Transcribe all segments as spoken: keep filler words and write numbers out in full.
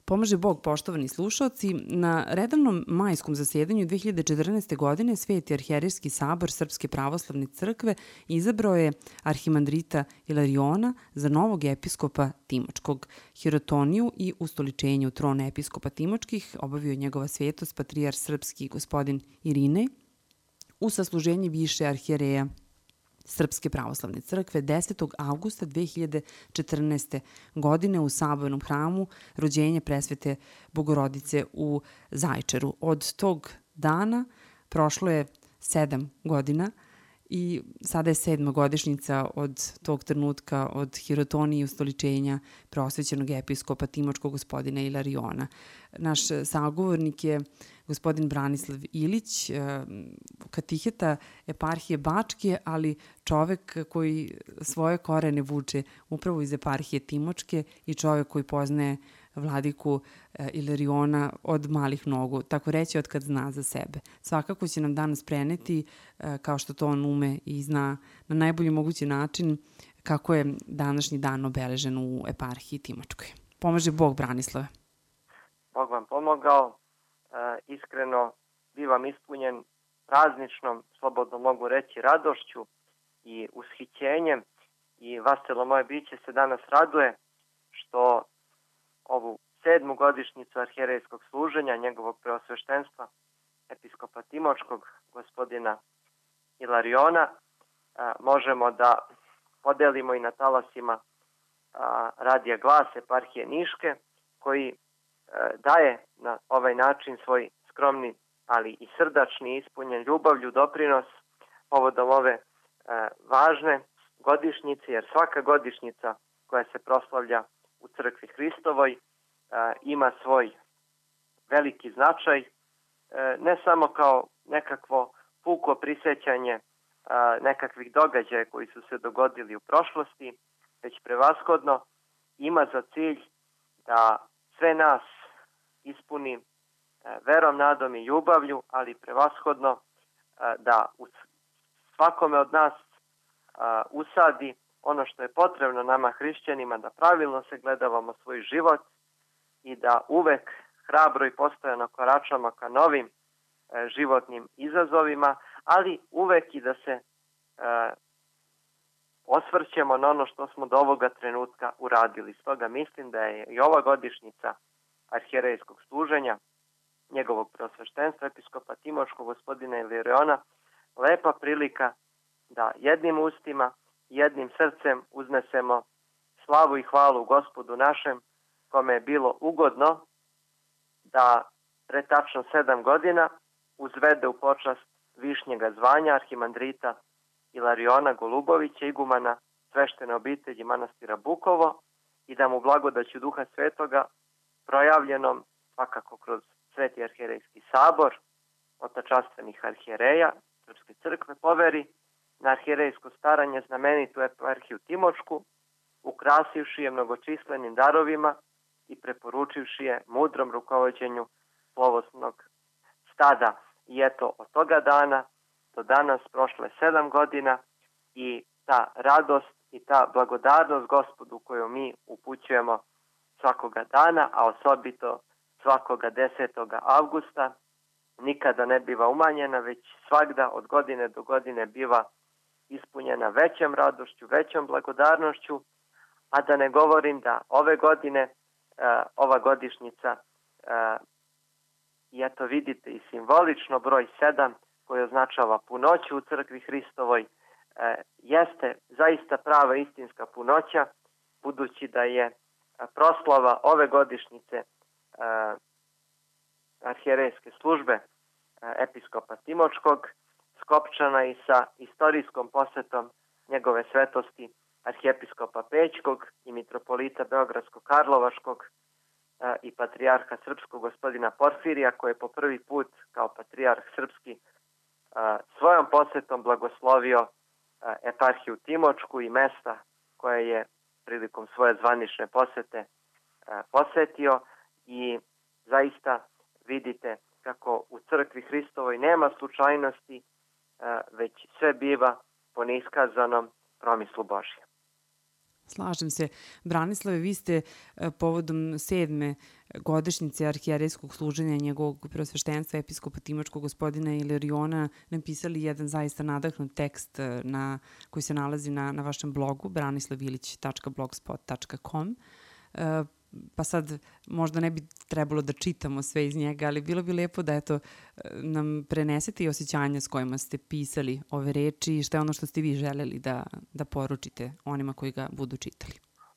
Pomaže Bog, poštovani slušaoci. Na redovnom majskom zasjedanju dve hiljade četrnaeste. godine Sveti arhijerejski sabor Srpske pravoslavne crkve izabrao je arhimandrita Ilariona za novog episkopa Timočkog. Hirotoniju i ustoličenje u tron episkopa Timočkih obavio je njegova svetost patrijar srpski gospodin Irinej u sasluženje više arhijereja Srpske pravoslavne crkve desetog avgusta dve hiljade četrnaeste. godine u sabornom hramu Rođenje presvete Bogorodice u Zaječaru. Od tog dana prošlo je sedam godina i sada je sedma godišnjica od tog trenutka od hirotonije i ustoličenja prosvećenog episkopa Timočkog gospodina Ilariona. Naš sagovornik je gospodin Branislav Ilić, katiheta eparhije Bačke, ali čovek koji svoje korene vuče upravo iz eparhije Timočke i čovek koji poznaje vladiku Ilariona od malih nogu, tako reći od kad zna za sebe. Svakako će nam danas preneti, kao što to on ume i zna na najbolji mogući način, kako je današnji dan obeležen u eparhiji Timočkoj. Pomaže Bog, Branislave. Bog vam pomogao. E, iskreno bivam ispunjen prazničnom, slobodno mogu reći, radošću i ushićenjem i vaselo moje biće se danas raduje što ovu sedmu godišnjicu arhijerejskog služenja njegovog preosveštenstva episkopa Timočkog gospodina Ilariona a, možemo da podelimo i na talasima a, radija Glas eparhije Niške, koji a, daje na ovaj način svoj skromni, ali i srdačni, ispunjen ljubavlju doprinos povodom ove a, važne godišnjice, jer svaka godišnjica koja se proslavlja u crkvi Hristovoj a, ima svoj veliki značaj, e, ne samo kao nekakvo puko prisjećanje a, nekakvih događaja koji su se dogodili u prošlosti, već prevashodno ima za cilj da sve nas ispuni e, verom, nadom i ljubavlju, ali prevashodno e, da u svakome od nas a, usadi ono što je potrebno nama hrišćanima, da pravilno se gledavamo svoj život i da uvek hrabro i postojano koračamo ka novim e, životnim izazovima, ali uvek i da se e, osvrćemo na ono što smo do ovoga trenutka uradili. Stoga mislim da je i ova godišnjica arhijerejskog služenja njegovog preosveštenstva episkopa Timočkog gospodina Ilariona lepa prilika da jednim ustima, jednim srcem uznesemo slavu i hvalu Gospodu našem, kome je bilo ugodno da pre tačno sedam godina uzvede u počast višnjega zvanja arhimandrita Ilariona Golubovića, igumana sveštene obitelji manastira Bukovo, i da mu blagodaću Duha Svetoga projavljenom svakako kroz Sveti arhijerejski sabor otačastvenih arhijereja Srpske crkve poveri na arhijerejsko staranje znamenitu eparhiju Timočku, ukrasivši je mnogočislenim darovima i preporučivši je mudrom rukovođenju plovosnog stada. I eto, od toga dana do danas prošlo je sedam godina i ta radost i ta blagodarnost Gospodu koju mi upućujemo svakoga dana, a osobito svakoga desetog avgusta, nikada ne biva umanjena, već svagda od godine do godine biva ispunjena većom radošću, većom blagodarnošću, a da ne govorim da ove godine uh, ova godišnjica uh, i eto vidite i simbolično broj sedam koji označava punoću u crkvi Hristovoj uh, jeste zaista prava istinska punoća, budući da je uh, proslava ove godišnjice uh, arhijerejske službe uh, episkopa Timočkog skopčana i sa istorijskom posetom njegove svetosti arhijepiskopa Pećkog i mitropolita Beogradsko-Karlovačkog e, i patrijarha srpskog gospodina Porfirija, koji je po prvi put kao patrijarh srpski e, svojom posetom blagoslovio e, eparhiju Timočku i mesta koje je prilikom svoje zvanične posete e, posetio. I zaista vidite kako u crkvi Hristovoj nema slučajnosti, već sve biva po neiskazanom promislu Božjem. Slažem se. Branislave, vi ste povodom sedme godišnjice arhijerejskog služenja njegovog preosveštenstva episkopa Timočkog gospodina Ilariona napisali jedan zaista nadahnut tekst na, koji se nalazi na, na vašem blogu branislavilić tačka blogspot tačka com. Pa sad možda ne bi trebalo da čitamo sve iz njega, ali bilo bi lepo da eto, nam prenesete i osjećanja s kojima ste pisali ove reči i šta je ono što ste vi želeli da, da poručite onima koji ga budu čitali.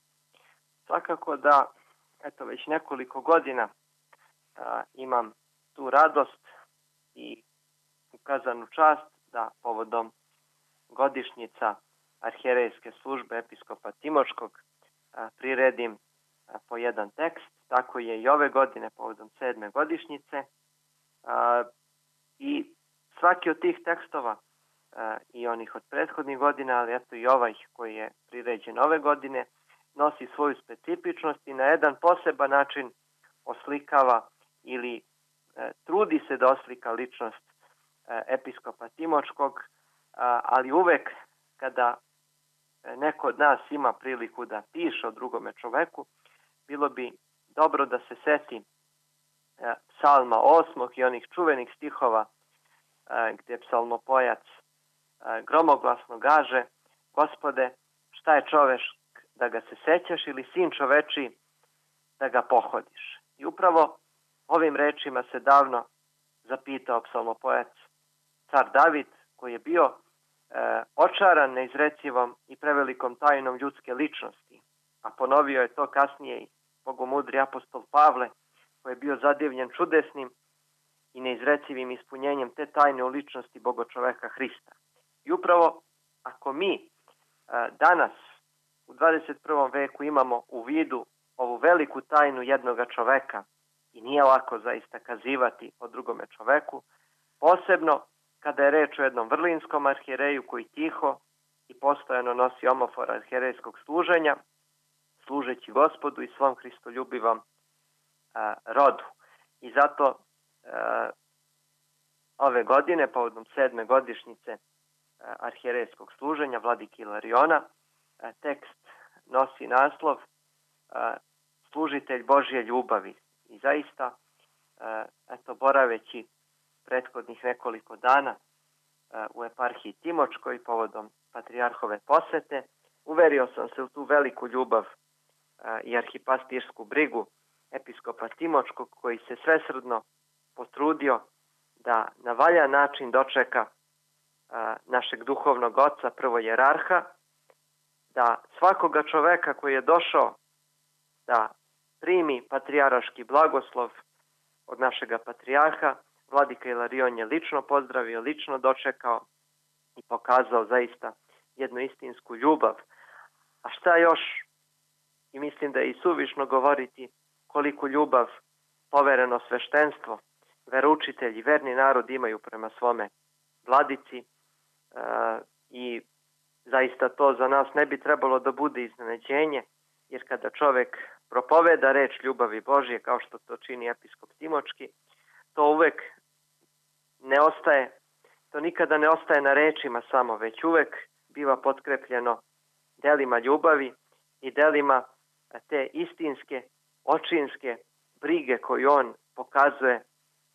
Svakako da eto, već nekoliko godina a, imam tu radost i ukazanu čast da povodom godišnjica arhijerejske službe episkopa Timočkog a, priredim po jedan tekst, tako je i ove godine povodom sedme godišnjice. A, I svaki od tih tekstova a, i onih od prethodnih godina, ali eto i ovaj koji je priređen ove godine, nosi svoju specifičnost i na jedan poseban način oslikava ili e, trudi se da oslika ličnost e, episkopa Timočkog, a, ali uvek kada neko od nas ima priliku da piše o drugome čoveku, bilo bi dobro da se seti e, psalma osmog i onih čuvenih stihova e, gdje psalmopojac e, gromoglasno gaže: Gospode, šta je čovek da ga se sećaš ili sin čoveči da ga pohodiš? I upravo ovim rečima se davno zapitao psalmopojac car David, koji je bio e, očaran neizrecivom i prevelikom tajnom ljudske ličnosti, a ponovio je to kasnije i bogomudri apostol Pavle, koji je bio zadivljen čudesnim i neizrecivim ispunjenjem te tajne u ličnosti bogočoveka Hrista. I upravo ako mi e, danas u dvadeset prvom veku imamo u vidu ovu veliku tajnu jednoga čoveka, i nije lako zaista kazivati o drugome čoveku, posebno kada je reč o jednom vrlinskom arhijereju koji tiho i postojano nosi omofor arhijerejskog služenja, služeći Gospodu i svom hristoljubivom a, rodu. I zato a, ove godine, povodom sedme godišnjice a, arhijerejskog služenja vladike Ilariona, a, tekst nosi naslov a, Služitelj Božje ljubavi. I zaista, a, eto, boraveći prethodnih nekoliko dana a, u eparhiji Timočkoj povodom patrijarhove posete, uverio sam se u tu veliku ljubav i arhipastirsku brigu episkopa Timočkog, koji se svesrdno potrudio da na valjan način dočeka a, našeg duhovnog oca, prvo jerarha, da svakoga čoveka koji je došao da primi patrijaraški blagoslov od našega patrijarha, vladika Ilarion je lično pozdravio, lično dočekao i pokazao zaista jednu istinsku ljubav. A šta još? I mislim da je i suvišno govoriti koliku ljubav povereno sveštenstvo, veroučitelji, verni narod imaju prema svome vladici, e, i zaista to za nas ne bi trebalo da bude iznenađenje, jer kada čovek propoveda reč ljubavi Božje, kao što to čini episkop Timočki, to uvek ne ostaje, to nikada ne ostaje na rečima samo, već uvek biva potkrepljeno delima ljubavi i delima te istinske, očinske brige koju on pokazuje e,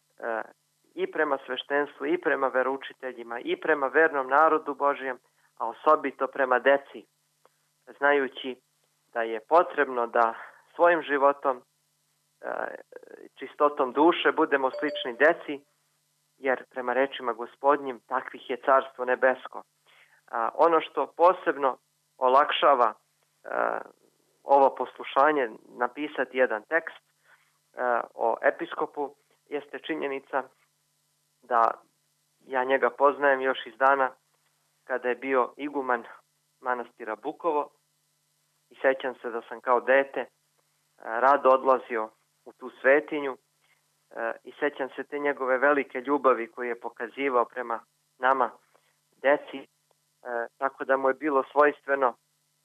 i prema sveštenstvu, i prema veroučiteljima, i prema vernom narodu Božjem, a osobito prema deci, znajući da je potrebno da svojim životom, e, čistotom duše budemo slični deci, jer prema rečima Gospodnjim takvih je carstvo nebesko. A, ono što posebno olakšava e, ovo poslušanje, napisati jedan tekst e, o episkopu, jeste činjenica da ja njega poznajem još iz dana kada je bio iguman manastira Bukovo i sećam se da sam kao dete e, rado odlazio u tu svetinju e, i sećam se te njegove velike ljubavi koje je pokazivao prema nama, deci, e, tako da mu je bilo svojstveno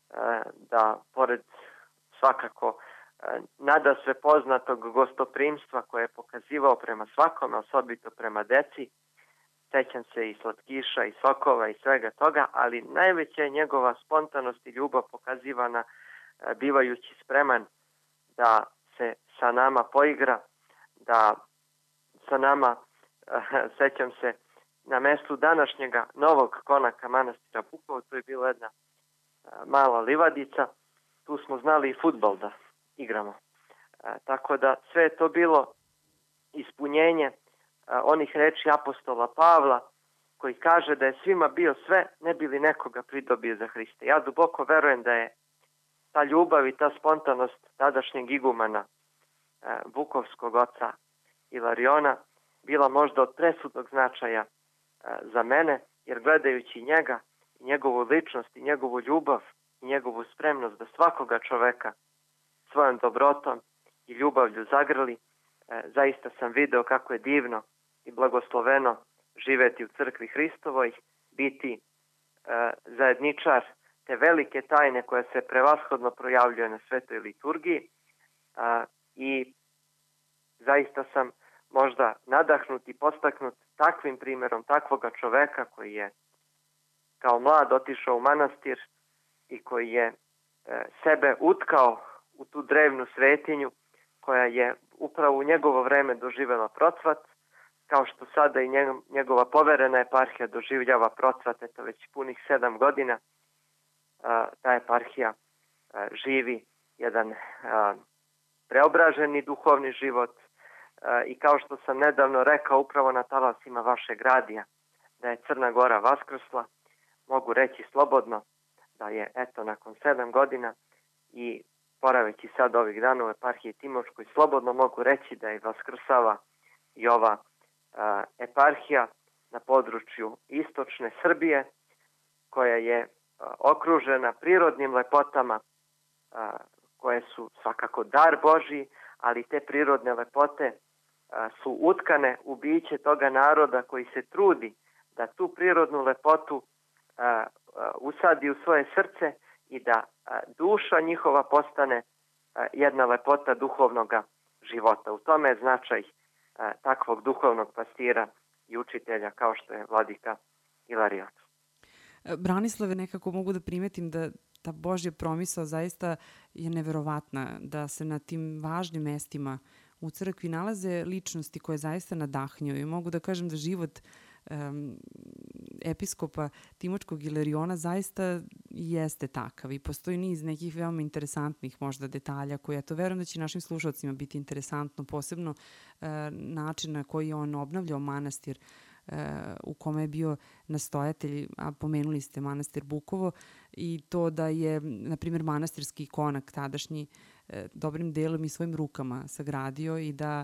da pored svakako nada sve poznatog gostoprimstva koje je pokazivao prema svakome, osobito prema deci, sećam se i slatkiša i sokova i svega toga, ali najveća je njegova spontanost i ljubav pokazivana bivajući spreman da se sa nama poigra, da sa nama, sećam se, na mestu današnjega novog konaka manastira Bukovo, to je bila jedna mala livadica, tu smo znali i fudbal da igramo. Tako da sve je to bilo ispunjenje onih reči apostola Pavla, koji kaže da je svima bio sve, ne bi li nekoga pridobio za Hrista. Ja duboko verujem da je ta ljubav i ta spontanost tadašnjeg igumana Bukovskog oca Ilariona bila možda od presudnog značaja za mene, jer gledajući njega i njegovu ličnost i njegovu ljubav i njegovu spremnost da svakoga čoveka svojom dobrotom i ljubavlju zagrli, zaista sam video kako je divno i blagosloveno živeti u crkvi Hristovoj, biti zajedničar te velike tajne koja se prevashodno projavljuje na svetoj liturgiji, i zaista sam možda nadahnut i postaknut takvim primjerom takvoga čoveka koji je kao mlad otišao u manastir i koji je sebe utkao u tu drevnu svetinju koja je upravo u njegovo vreme doživjela procvat, kao što sada i njegova poverena eparhija doživljava procvat, eto već punih sedam godina. Ta eparhija živi jedan preobraženi duhovni život i kao što sam nedavno rekao upravo na talasima vašeg radija, da je Crna Gora vaskrsla, mogu reći slobodno da je eto nakon sedam godina i boraveći sad ovih dana u eparhiji Timočkoj, slobodno mogu reći da je vaskrsava i ova a, eparhija na području istočne Srbije, koja je a, okružena prirodnim lepotama a, koje su svakako dar Božji, ali te prirodne lepote a, su utkane u biće toga naroda koji se trudi da tu prirodnu lepotu a, a, usadi u svoje srce i da a, duša njihova postane a, jedna lepota duhovnog života. U tome je značaj a, takvog duhovnog pastira i učitelja kao što je vladika Ilarion. Branislave, nekako mogu da primetim da ta Božja promisao zaista je neverovatna, da se na tim važnim mestima u crkvi nalaze ličnosti koje zaista nadahnjuju. I mogu da kažem da život um, episkopa Timočkog Ilariona zaista jeste takav i postoji niz nekih veoma interesantnih možda detalja koje, ja to verujem da će našim slušalcima biti interesantno, posebno uh, način na koji je on obnavljao manastir u kome je bio nastojatelj, a pomenuli ste manastir Bukovo, i to da je, na primjer, manastirski konak tadašnji dobrim delom i svojim rukama sagradio i da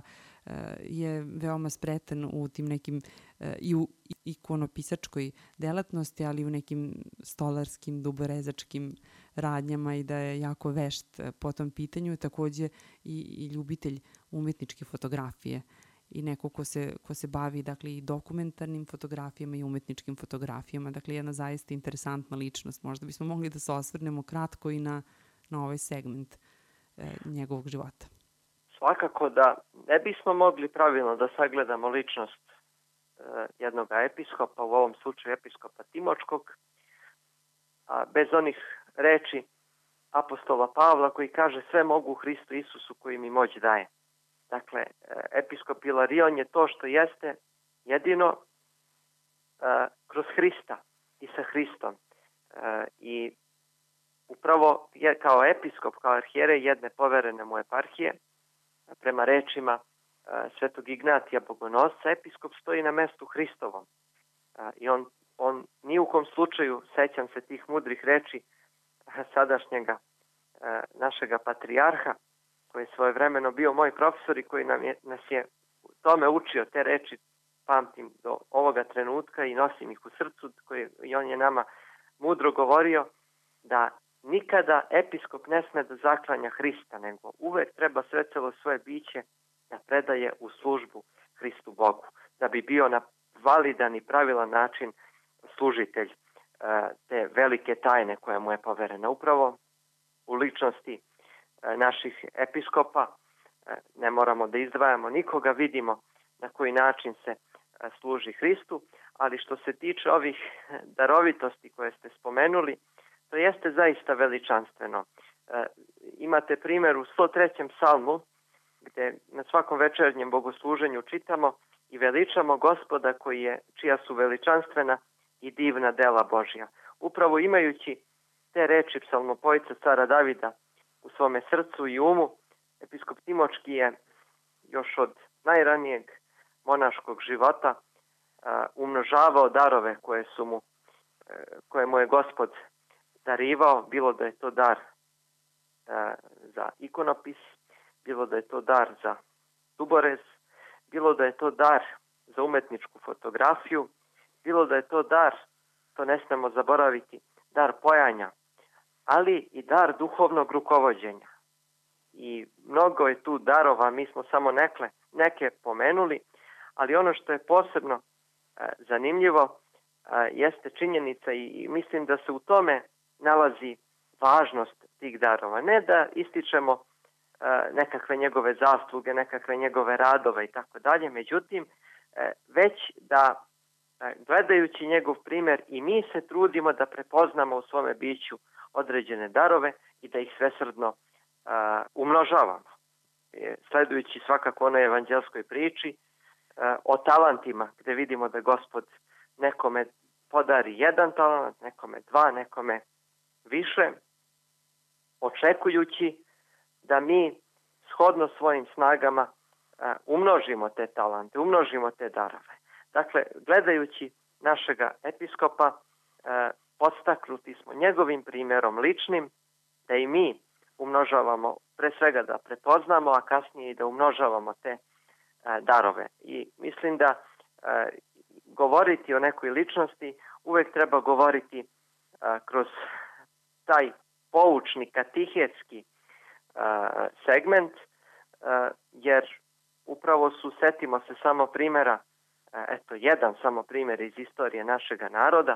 je veoma spretan u tim nekim i u ikonopisačkoj delatnosti, ali i u nekim stolarskim, duborezačkim radnjama i da je jako vešt po tom pitanju, takođe i, i ljubitelj umetničke fotografije i neko ko se, ko se bavi, dakle, i dokumentarnim fotografijama i umetničkim fotografijama. Dakle, jedna zaista interesantna ličnost. Možda bismo mogli da se osvrnemo kratko i na, na ovaj segment e, njegovog života. Svakako da ne bismo mogli pravilno da sagledamo ličnost e, jednog episkopa, u ovom slučaju episkopa Timočkog, a bez onih reči apostola Pavla koji kaže sve mogu u Hristu Isusu koji mi moć daje. Dakle, episkop Ilarion je to što jeste jedino uh, kroz Hrista i sa Hristom. Uh, I upravo je kao episkop, kao arhijerej jedne poverene mu eparhije, prema rečima uh, svetog Ignatija Bogonosca, episkop stoji na mestu Hristovom. Uh, I on, on ni u kom slučaju, sećam se tih mudrih reči uh, sadašnjega uh, našega patrijarha, koji je svojevremeno bio moj profesor i koji nam je, nas je tome učio, te reči pamtim do ovoga trenutka i nosim ih u srcu, koji, i on je nama mudro govorio da nikada episkop ne sme da zaklanja Hrista, nego uvek treba sve celo svoje biće da predaje u službu Hristu Bogu, da bi bio na validan i pravilan način služitelj uh, te velike tajne koja mu je poverena. Upravo u ličnosti naših episkopa, ne moramo da izdvajamo nikoga, vidimo na koji način se služi Hristu, ali što se tiče ovih darovitosti koje ste spomenuli, to jeste zaista veličanstveno. Imate primjer u sto trećem psalmu, gdje na svakom večernjem bogosluženju čitamo i veličamo Gospoda koji je, čija su veličanstvena i divna dela Božja. Upravo imajući te reči psalmopojca cara Davida u svome srcu i umu, episkop Timočki je još od najranijeg monaškog života a, umnožavao darove koje su mu, koje mu je Gospod darivao, bilo da je to dar a, za ikonopis, bilo da je to dar za duborez, bilo da je to dar za umetničku fotografiju, bilo da je to dar, to ne smemo zaboraviti, dar pojanja, ali i dar duhovnog rukovođenja. I mnogo je tu darova, mi smo samo nekle, neke pomenuli, ali ono što je posebno e, zanimljivo e, jeste činjenica i, i mislim da se u tome nalazi važnost tih darova. Ne da ističemo e, nekakve njegove zasluge, nekakve njegove radove i tako dalje, međutim, e, već da e, gledajući njegov primjer i mi se trudimo da prepoznamo u svome biću određene darove i da ih svesrdno uh, umnožavamo. E, sledujući svakako onoj evanđelskoj priči uh, o talentima, gdje vidimo da Gospod nekome podari jedan talent, nekome dva, nekome više, očekujući da mi shodno svojim snagama uh, umnožimo te talente, umnožimo te darove. Dakle, gledajući našega episkopa, uh, podstaknuti smo njegovim primjerom ličnim da i mi umnožavamo, pre svega da prepoznamo, a kasnije i da umnožavamo te e, darove. I mislim da e, govoriti o nekoj ličnosti uvijek treba govoriti e, kroz taj poučni, katehetski e, segment, e, jer upravo su, setimo se samo primjera, e, eto jedan samo primjer iz istorije našega naroda,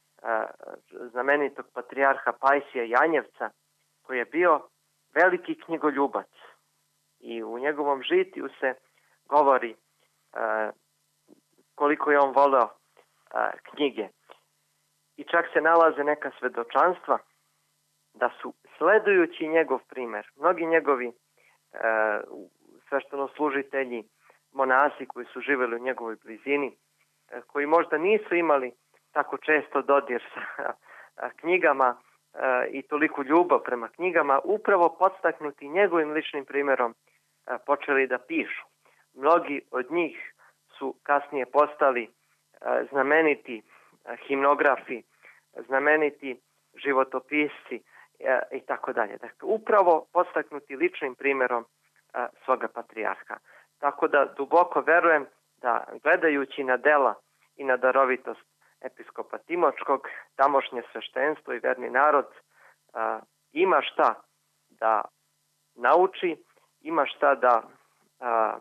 znamenitog patrijarha Pajsija Janjevca, koji je bio veliki knjigoljubac. I u njegovom žitiju se govori uh, koliko je on voleo uh, knjige. I čak se nalaze neka svedočanstva da su, sledujući njegov primjer, mnogi njegovi uh, sveštenoslужitelji, monasi koji su živjeli u njegovoj blizini, uh, koji možda nisu imali tako često dodir sa knjigama e, i toliko ljubav prema knjigama, upravo podstaknuti njegovim ličnim primjerom e, počeli da pišu. Mnogi od njih su kasnije postali e, znameniti e, himnografi, znameniti životopisci e, i tako dalje. Dakle, upravo podstaknuti ličnim primjerom e, svoga patrijarha. Tako da duboko verujem da gledajući na dela i na darovitost episkopa Timočkog, tamošnje sveštenstvo i verni narod a, ima šta da nauči, ima šta da a,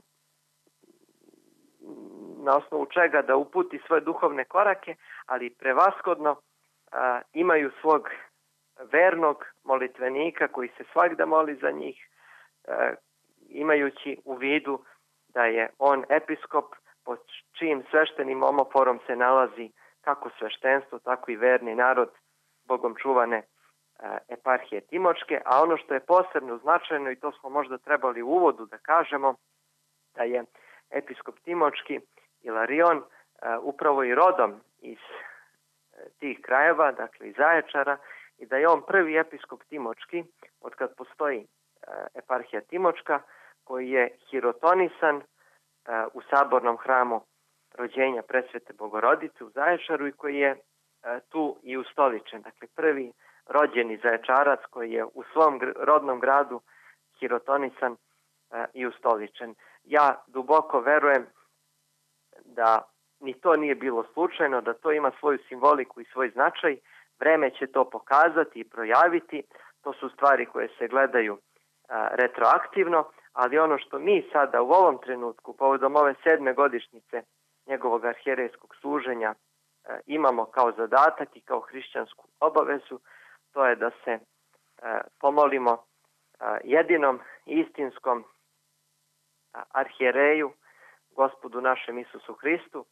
na osnovu čega da uputi svoje duhovne korake, ali prevashodno a, imaju svog vernog molitvenika koji se svakda moli za njih, a, imajući u vidu da je on episkop pod čijim sveštenim omoforom se nalazi kako sveštenstvo, tako i verni narod Bogom čuvane e, eparhije Timočke, a ono što je posebno značajno, i to smo možda trebali u uvodu da kažemo, da je episkop Timočki Ilarion e, upravo i rodom iz e, tih krajeva, dakle iz Zaječara, i da je on prvi episkop Timočki, od kad postoji e, eparhija Timočka, koji je hirotonisan e, u sabornom hramu rođenja presvete Bogorodice u Zaječaru i koji je e, tu i ustoličen. Dakle, prvi rođeni Zaječarac koji je u svom gr- rodnom gradu hirotonisan e, i ustoličen. Ja duboko verujem da ni to nije bilo slučajno, da to ima svoju simboliku i svoj značaj. Vreme će to pokazati i projaviti. To su stvari koje se gledaju e, retroaktivno, ali ono što mi sada u ovom trenutku, povodom ove sedme godišnjice njegovog arhijerejskog služenja, e, imamo kao zadatak i kao hrišćansku obavezu, to je da se e, pomolimo e, jedinom istinskom arhijereju, Gospodu našem Isusu Hristu,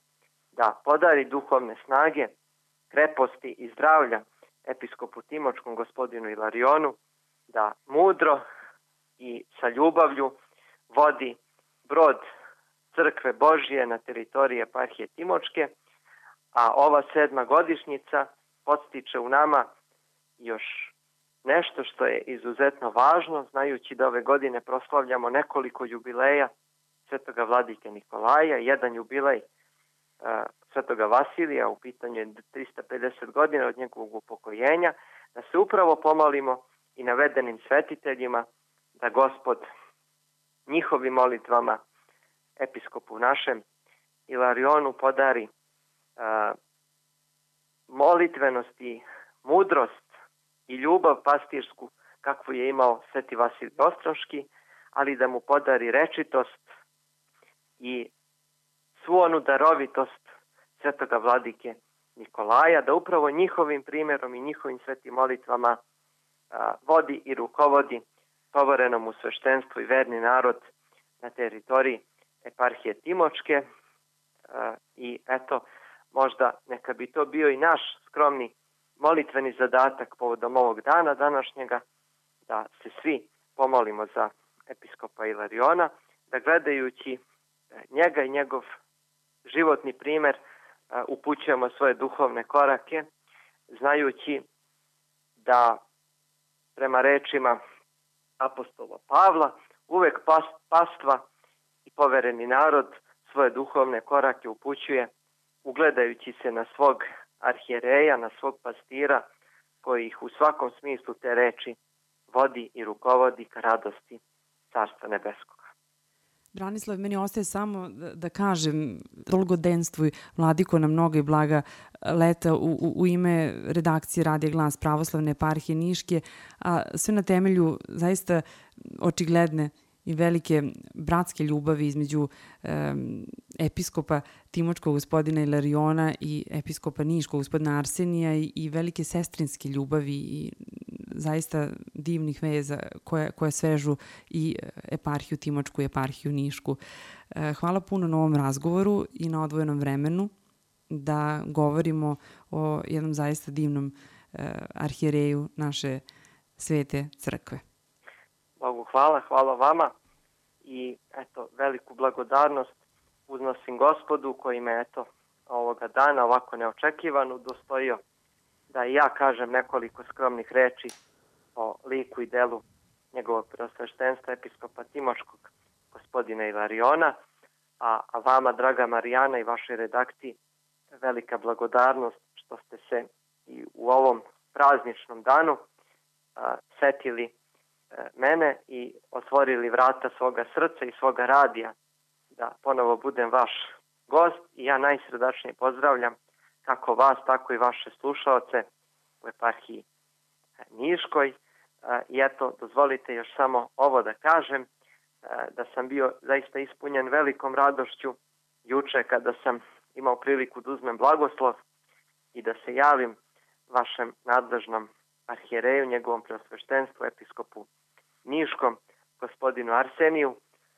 da podari duhovne snage, kreposti i zdravlja episkopu Timočkom gospodinu Ilarionu, da mudro i sa ljubavlju vodi brod Crkve Božije na teritoriji eparhije Timočke, a ova sedma godišnjica podstiče u nama još nešto što je izuzetno važno, znajući da ove godine proslavljamo nekoliko jubileja svetoga vladike Nikolaja, jedan jubilej uh, svetoga Vasilija, u pitanju je trista pedeset godina od njegovog upokojenja, da se upravo pomolimo i navedenim svetiteljima da Gospod njihovim molitvama episkopu našem Ilarionu podari uh, molitvenost i mudrost i ljubav pastirsku kakvu je imao sveti Vasilij Ostroški, ali da mu podari rečitost i svu onu darovitost svetoga vladike Nikolaja, da upravo njihovim primjerom i njihovim svetim molitvama a, vodi i rukovodi tovorenom u sveštenstvu i verni narod na teritoriji eparhije Timočke. A, I eto, možda neka bi to bio i naš skromni molitveni zadatak povodom ovog dana današnjega, da se svi pomolimo za episkopa Ilariona, da gledajući njega i njegov životni primer upućujemo svoje duhovne korake, znajući da prema rečima apostola Pavla uvek pastva i povereni narod svoje duhovne korake upućuje ugledajući se na svog arhijereja, na svog pastira koji ih u svakom smislu te reči vodi i rukovodi ka radosti Carstva Nebeskog. Branislav, meni ostaje samo da, da kažem dolgodenstvuj vladiko na mnoga i blaga leta u, u, u ime redakcije Radija Glas Pravoslavne eparhije Niške, a sve na temelju zaista očigledne i velike bratske ljubavi između um, episkopa Timočkog gospodina Ilariona i episkopa Niškog gospodina Arsenija i, i velike sestrinske ljubavi i zaista divnih veza koje, koje svežu i eparhiju Timočku i eparhiju Nišku. Hvala puno na ovom razgovoru i na odvojenom vremenu da govorimo o jednom zaista divnom uh, arhijereju naše svete crkve. Bogu hvala, hvala vama i eto, veliku blagodarnost uznosim Gospodu koji me eto ovoga dana ovako neočekivano udostojio da i ja kažem nekoliko skromnih reči o liku i delu njegovog preosveštenstva episkopa Timočkog gospodina Ilariona, a, a vama, draga Marijana, i vašoj redakciji velika blagodarnost što ste se i u ovom prazničnom danu a, setili mene i otvorili vrata svoga srca i svoga radija da ponovo budem vaš gost i ja najsrdačnije pozdravljam kako vas, tako i vaše slušaoce u eparhiji Niškoj. I eto, dozvolite još samo ovo da kažem, da sam bio zaista ispunjen velikom radošću juče kada sam imao priliku da uzmem blagoslov i da se javim vašem nadležnom arhijereju, njegovom preosveštenstvu, episkopu Niškom, gospodinu Arseniju,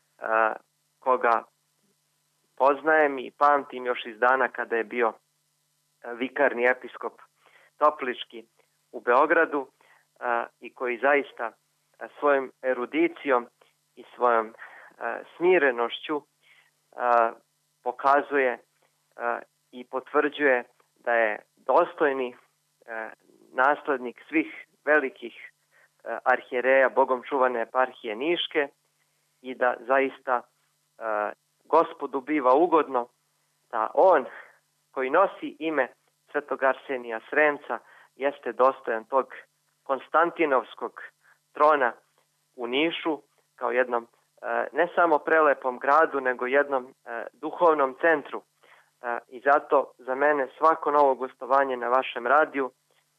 koga poznajem i pamtim još iz dana kada je bio vikarni episkop Toplički u Beogradu i koji zaista svojom erudicijom i svojom smirenošću pokazuje i potvrđuje da je dostojni naslednik svih velikih arhijereja Bogom čuvane eparhije Niške i da zaista Gospodu biva ugodno da on koji nosi ime svetog Arsenija Sremca jeste dostojan tog Konstantinovskog trona u Nišu kao jednom ne samo prelepom gradu nego jednom duhovnom centru. I zato za mene svako novo gostovanje na vašem radiju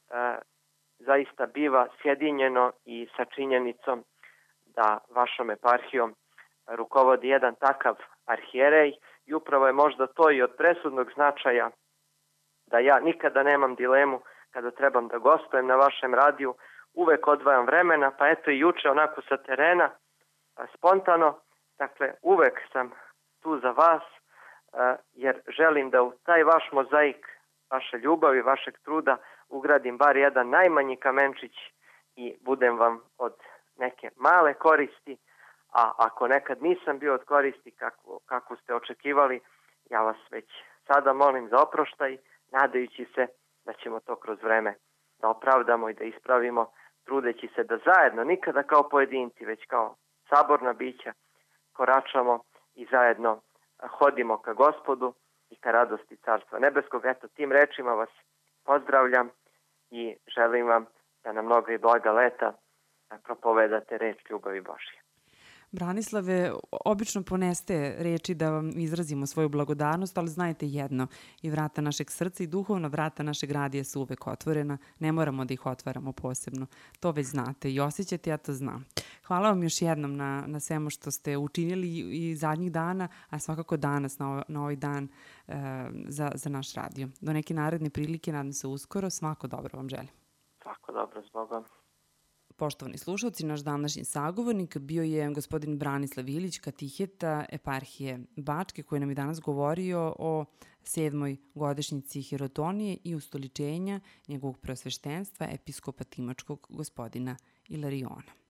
zaista biva sjedinjeno i sa činjenicom da vašom eparhijom rukovodi jedan takav arhijerej i upravo je možda to i od presudnog značaja da ja nikada nemam dilemu kada trebam da gostujem na vašem radiju, uvek odvajam vremena, pa eto i juče onako sa terena, spontano, dakle uvek sam tu za vas jer želim da u taj vaš mozaik, vaše ljubavi, vašeg truda ugradim bar jedan najmanji kamenčić i budem vam od neke male koristi, a ako nekad nisam bio od koristi kako, kako ste očekivali, ja vas već sada molim za oproštaj, nadajući se da ćemo to kroz vreme da opravdamo i da ispravimo, trudeći se da zajedno, nikada kao pojedinci, već kao saborna bića, koračamo i zajedno hodimo ka Gospodu i ka radosti Carstva nebeskog. Eto, tim rečima vas pozdravljam i želim vam da na mnoga i blaga leta propovedate reč ljubavi Božje. Branislave, obično poneste reči da vam izrazimo svoju blagodarnost, ali znajte jedno, i vrata našeg srca i duhovna vrata našeg radija su uvek otvorena, ne moramo da ih otvaramo posebno. To već znate i osjećate, ja to znam. Hvala vam još jednom na, na svemu što ste učinili i zadnjih dana, a svakako danas na, ovo, na ovaj dan e, za, za naš radio. Do neke naredne prilike, nadam se uskoro, svako dobro vam želim. Svako dobro, s Bogom. Poštovani slušalci, naš današnji sagovornik bio je gospodin Branislav Ilić, katiheta eparhije Bačke, koji nam je danas govorio o sedmoj godišnjici hirotonije i ustoličenja njegovog preosveštenstva episkopa Timočkog gospodina Ilariona.